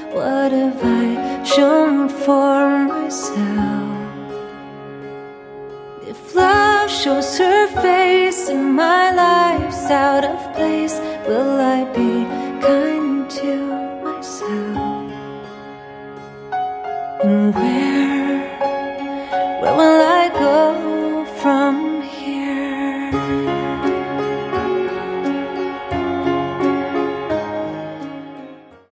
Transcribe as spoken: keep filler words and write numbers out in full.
What have I shown for myself? If love shows her face and my life's out of place, will I be kind to myself? And where